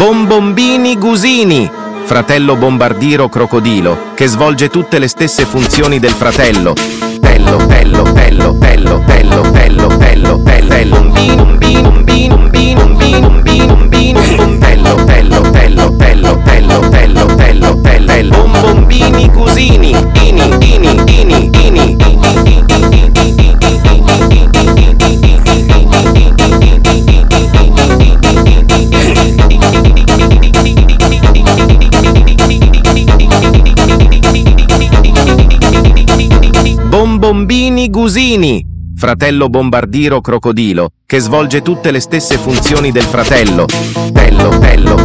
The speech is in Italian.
Bombombini Gusini, fratello bombardiro crocodilo, che svolge tutte le stesse funzioni del fratello. Pello, pello, pello, pello, pello, pello, pello, pello, bombino, bombino, bombino, bombino, bombino, bombino, bombino, pello, pello, pello, pello, pello, pello, pello, pello, bombombini Gusini, ini, ini, ini, ini. Bombombini Gusini, fratello bombardiro crocodilo, che svolge tutte le stesse funzioni del fratello. Pello, pello,